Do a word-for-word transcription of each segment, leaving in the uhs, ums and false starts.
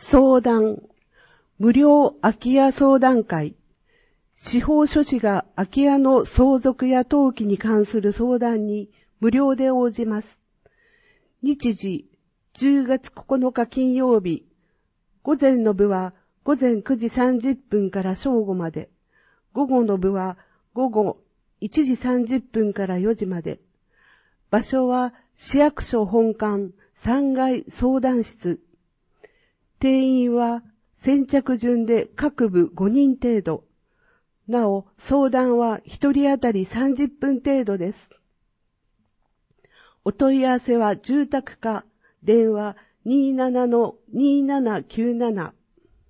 相談、無料空き家相談会。司法書士が空き家の相続や登記に関する相談に無料で応じます。日時、じゅうがつここのか金曜日。午前の部は午前くじさんじゅっぷんから正午まで。午後の部は午後いちじさんじゅっぷんからよじまで。場所は市役所本館さんがい相談室。定員は先着順で各部ごにん程度。なお、相談はひとり当たりさんじゅっぷん程度です。お問い合わせは住宅課、電話 にーななのにーななきゅうなな。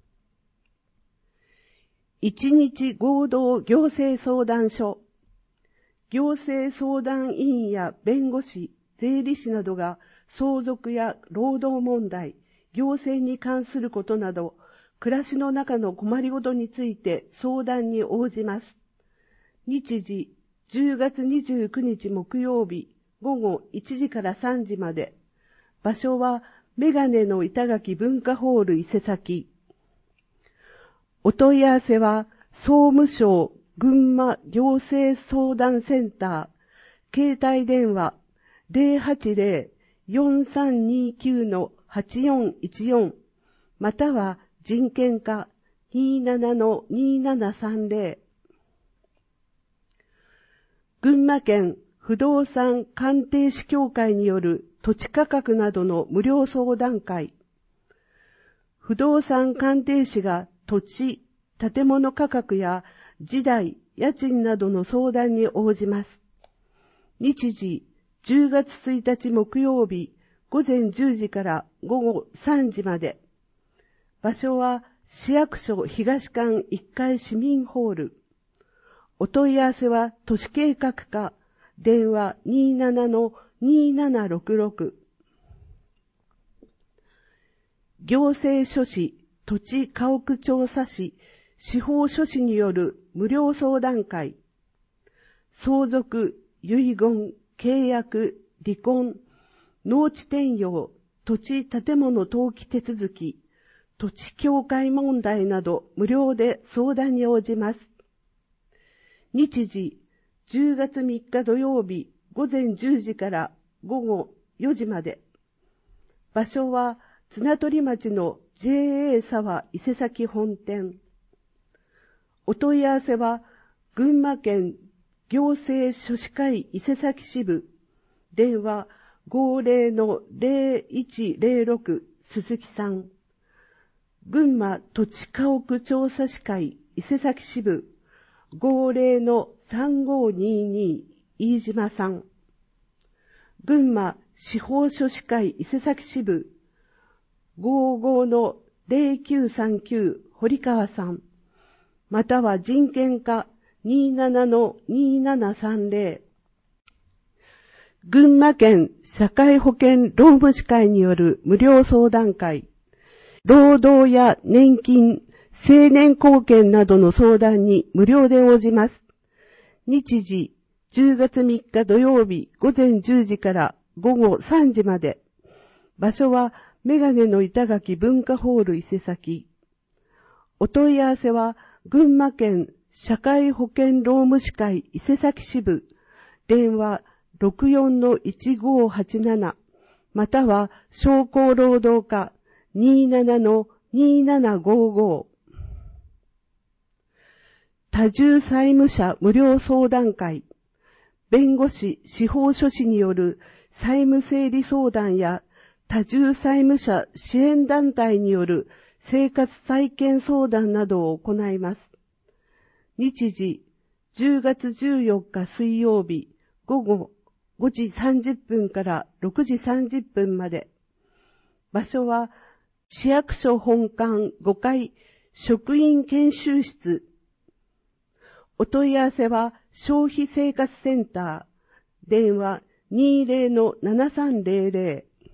一日合同行政相談所。行政相談委員や弁護士、税理士などが相続や労働問題、行政に関することなど、暮らしの中の困りごとについて相談に応じます。日時、じゅうがつにじゅうくにち木曜日、午後いちじからさんじまで。場所は、メガネの板垣文化ホール伊勢崎。お問い合わせは、総務省群馬行政相談センター、携帯電話 ゼロはちゼロ よんさんにきゅう のはちよんいちよん、または人権課 にーななのにーななさんゼロ。群馬県不動産鑑定士協会による土地価格などの無料相談会。不動産鑑定士が土地、建物価格や地代、家賃などの相談に応じます。日時、じゅうがつついたち木曜日、午前じゅうじから午後さんじまで。場所は市役所東館いっかい市民ホール。お問い合わせは都市計画課、電話 にーななのにーななろくろく。行政書士、土地家屋調査士、司法書士による無料相談会。相続、遺言、契約、離婚、農地転用、土地建物登記手続き、土地境界問題など無料で相談に応じます。日時、じゅうがつみっか土曜日、午前じゅうじから午後よじまで。場所は、綱取町の ジェーエー 沢伊勢崎本店。お問い合わせは、群馬県行政書士会伊勢崎支部、電話 ごーぜろのぜろいちぜろろく 鈴木さん。群馬土地家屋調査士会伊勢崎支部、ごーぜろのさんごーにーにー飯島さん。群馬司法書士会伊勢崎支部、ごーごーのぜろきゅうさんきゅう堀川さん。または人権課 にーななのにーななさんゼロ。群馬県社会保険労務士会による無料相談会。労働や年金、成年後見などの相談に無料で応じます。日時、じゅうがつみっか土曜日午前じゅうじから午後さんじまで。場所はメガネの板垣文化ホール伊勢崎。お問い合わせは群馬県社会保険労務士会伊勢崎支部、電話 ろくよんのいちごーはちなな、または商工労働課 にーななのにーななごーごー。多重債務者無料相談会。弁護士、司法書士による債務整理相談や多重債務者支援団体による生活再建相談などを行います。日時、じゅうがつじゅうよっか水曜日、午後ごじさんじゅっぷんからろくじさんじゅっぷんまで。場所は、市役所本館ごかい職員研修室。お問い合わせは、消費生活センター、電話 にーぜろのななさんぜろぜろ。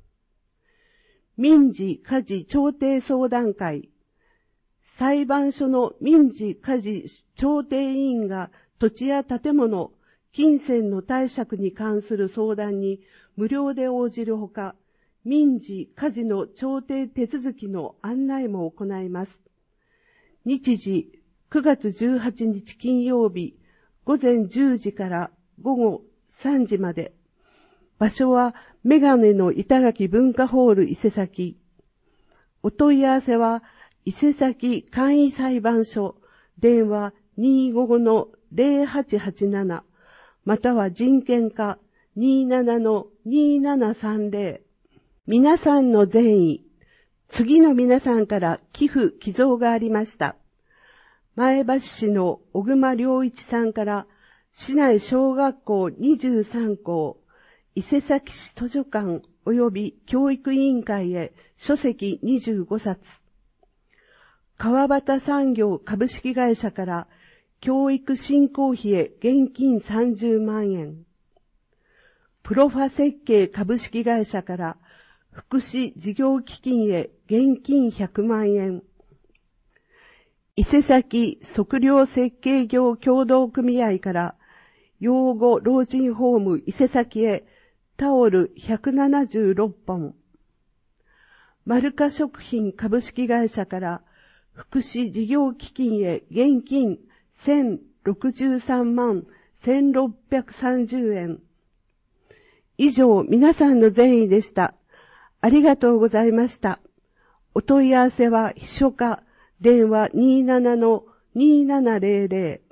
民事家事調停相談会。裁判所の民事家事調停委員が土地や建物、金銭の貸借に関する相談に無料で応じるほか、 民事・家事の調停手続きの案内も行います。日時、くがつじゅうはちにち金曜日、ごぜんじゅうじからごごさんじまで。場所は、メガネの板垣文化ホール伊勢崎。お問い合わせは、伊勢崎簡易裁判所、電話 にーごーのぜろはちはちなな、または人権課 にーななのにーななさんぜろ。皆さんの善意、次の皆さんから寄付寄贈がありました。前橋市の小熊良一さんから、市内小学校にじゅうさんこう、伊勢崎市図書館及び教育委員会へ書籍にじゅうごさつ。川端産業株式会社から教育振興費へ現金さんじゅうまんえん。プロファ設計株式会社から福祉事業基金へ現金ひゃくまんえん。伊勢崎測量設計業協同組合から養護老人ホーム伊勢崎へタオルひゃくななじゅうろっぽん。マルカ食品株式会社から福祉事業基金へ現金せんろくじゅうさんまんせんろっぴゃくさんじゅうえん。以上、皆さんの善意でした。ありがとうございました。お問い合わせは秘書課、電話 にーななのにーななぜろぜろ。